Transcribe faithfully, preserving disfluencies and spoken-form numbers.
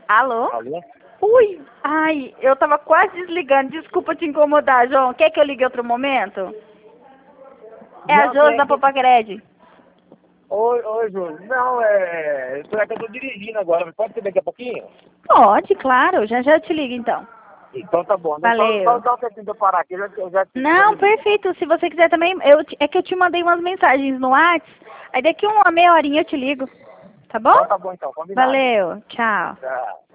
Alô? Alô? Ui, ai, eu tava quase desligando. Desculpa te incomodar, João. Quer que eu ligue outro momento? É a Não, Josi é da que... Popacred. Oi, oi, Júlio. Não, é... Eu tô, é que eu tô dirigindo agora. Pode ser daqui a pouquinho? Pode, claro. Já já eu te ligo, então. Então tá bom. Não, só, Valeu. só dá um tempinho de eu parar aqui. Eu já, eu já, te- já Não, me ligo. perfeito. Se você quiser também, eu, te- é que eu te mandei umas mensagens no WhatsApp. Aí daqui uma meia horinha eu te ligo. Tá bom? Então tá bom, então. Combinado. Valeu. Tchau. Tchau.